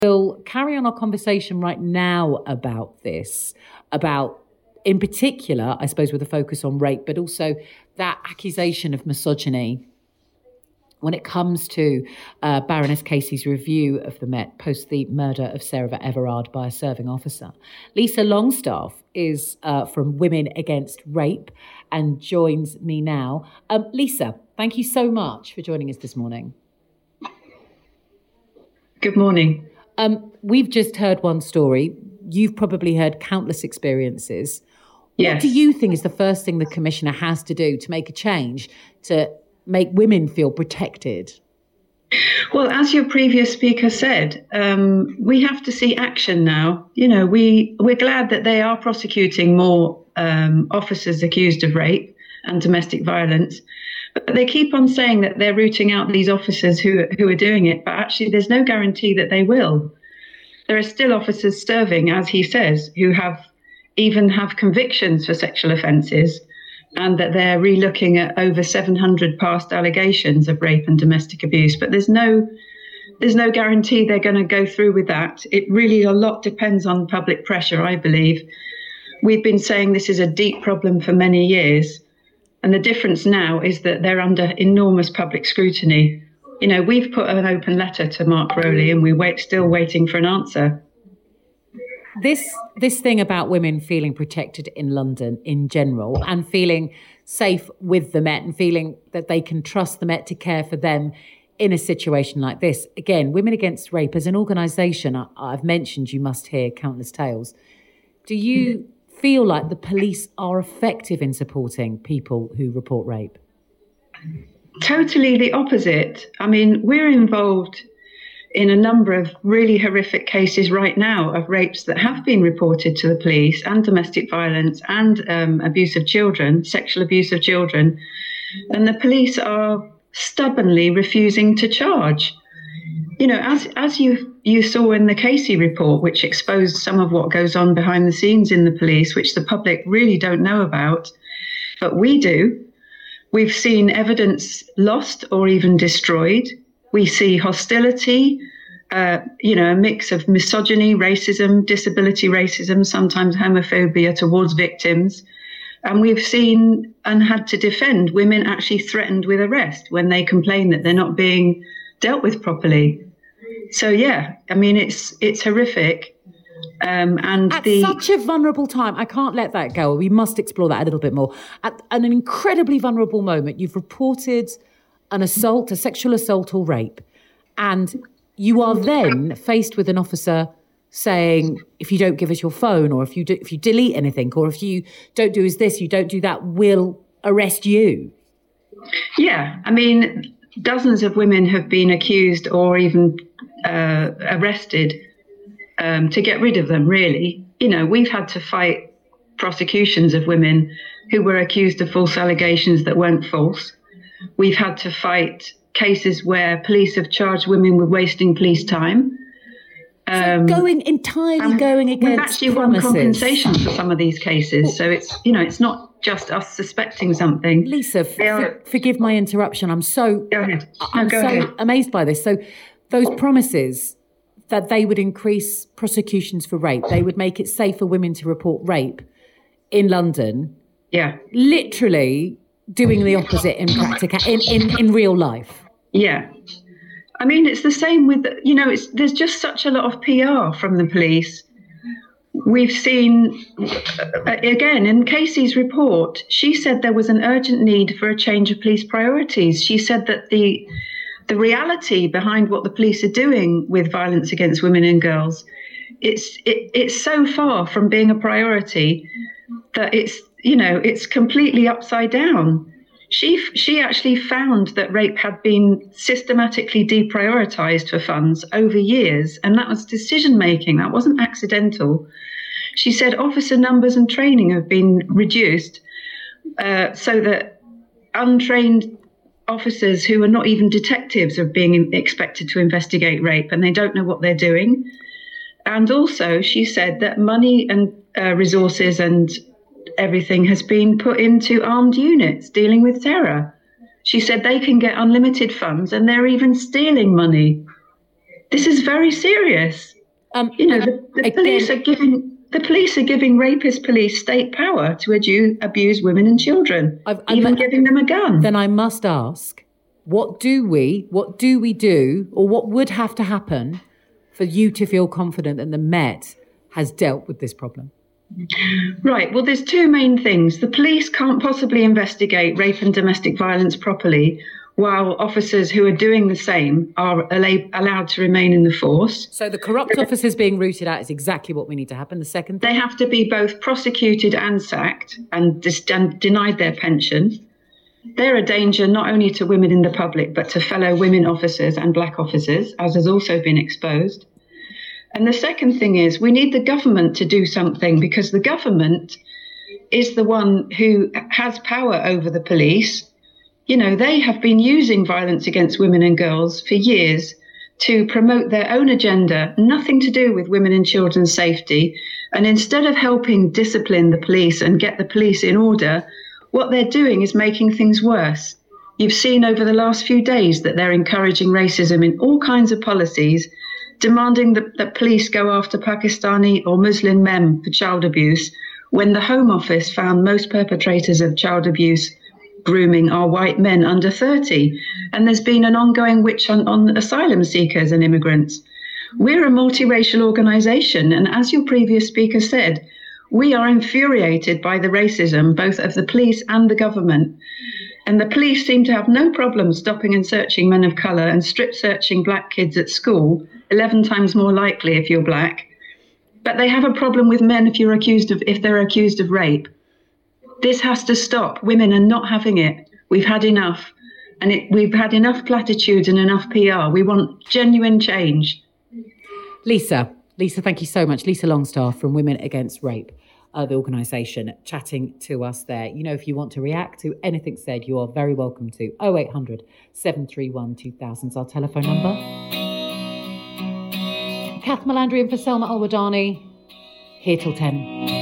We'll carry on our conversation right now about this, about, in particular, I suppose, with a focus on rape, but also that accusation of misogyny when it comes to Baroness Casey's review of the Met post the murder of Sarah Everard by a serving officer. Lisa Longstaff is from Women Against Rape and joins me now. Lisa, thank you so much for joining us this morning. Good morning. We've just heard one story. You've probably heard countless experiences. Yes. What do you think is the first thing the Commissioner has to do to make a change to make women feel protected? Well, as your previous speaker said, we have to see action now. You know, we're glad that they are prosecuting more officers accused of rape and domestic violence, but they keep on saying that they're rooting out these officers who are doing it, but actually there's no guarantee that they will. There are still officers serving, as he says, who have convictions for sexual offences, and that they're relooking at over 700 past allegations of rape and domestic abuse. But there's no guarantee they're going to go through with that. It really, a lot depends on public pressure, I believe. We've been saying this is a deep problem for many years. And the difference now is that they're under enormous public scrutiny. You know, we've put an open letter to Mark Rowley and we're still waiting for an answer. This thing about women feeling protected in London in general and feeling safe with the Met and feeling that they can trust the Met to care for them in a situation like this. Again, Women Against Rape as an organisation, I've mentioned you must hear countless tales. Do you feel like the police are effective in supporting people who report rape? Totally the opposite. I mean, we're involved in a number of really horrific cases right now of rapes that have been reported to the police, and domestic violence and abuse of children, sexual abuse of children. And the police are stubbornly refusing to charge. You know, as you saw in the Casey report, which exposed some of what goes on behind the scenes in the police, which the public really don't know about, but we do. We've seen evidence lost or even destroyed. We see hostility, a mix of misogyny, racism, disability racism, sometimes homophobia towards victims. And we've seen and had to defend women actually threatened with arrest when they complain that they're not being dealt with properly. So, yeah, I mean, it's horrific. At such a vulnerable time, I can't let that go. We must explore that a little bit more. At an incredibly vulnerable moment, you've reported an assault, a sexual assault or rape, and you are then faced with an officer saying, if you don't give us your phone, or if you delete anything, or if you don't do this, you don't do that, we'll arrest you. Yeah, I mean, dozens of women have been accused or even arrested to get rid of them, really. You know, we've had to fight prosecutions of women who were accused of false allegations that weren't false. We've had to fight cases where police have charged women with wasting police time. So going against we've actually won compensation for some of these cases. So it's not just us suspecting something. Lisa, forgive my interruption. I'm so amazed by this. So those promises that they would increase prosecutions for rape, they would make it safe for women to report rape in London. Yeah. Literally doing the opposite in real life. Yeah. I mean, it's the same with, there's just such a lot of PR from the police. We've seen, again, in Casey's report, she said there was an urgent need for a change of police priorities. She said that the reality behind what the police are doing with violence against women and girls, it's so far from being a priority that it's completely upside down. She actually found that rape had been systematically deprioritized for funds over years, and that was decision making. That wasn't accidental. She said officer numbers and training have been reduced so that untrained officers who are not even detectives are being expected to investigate rape, and they don't know what they're doing. And also, she said that money and resources and everything has been put into armed units dealing with terror. She said they can get unlimited funds and they're even stealing money. This is very serious. The police are giving rapist police state power to abuse women and children, even giving them a gun. Then I must ask, what do we do, or what would have to happen for you to feel confident that the Met has dealt with this problem? Right. Well, there's two main things. The police can't possibly investigate rape and domestic violence properly while officers who are doing the same are allowed to remain in the force. So the corrupt officers being rooted out is exactly what we need to happen. The second thing? They have to be both prosecuted and sacked and denied their pension. They're a danger not only to women in the public, but to fellow women officers and black officers, as has also been exposed. And the second thing is we need the government to do something, because the government is the one who has power over the police. They have been using violence against women and girls for years to promote their own agenda, nothing to do with women and children's safety. And instead of helping discipline the police and get the police in order, what they're doing is making things worse. You've seen over the last few days that they're encouraging racism in all kinds of policies, demanding that police go after Pakistani or Muslim men for child abuse, when the Home Office found most perpetrators of child abuse grooming are white men under 30. And there's been an ongoing witch on asylum seekers and immigrants. We're a multiracial organisation, and as your previous speaker said, we are infuriated by the racism both of the police and the government. And the police seem to have no problem stopping and searching men of colour and strip searching black kids at school, 11 times more likely if you're black. But they have a problem with men if they're accused of rape. This has to stop. Women are not having it. We've had enough. And we've had enough platitudes and enough PR. We want genuine change. Lisa, thank you so much. Lisa Longstaff from Women Against Rape, the organisation, chatting to us there. If you want to react to anything said, you are very welcome to 0800 731 2000 is our telephone number. Kath Malandrian for Selma Al-Wadani, here till 10.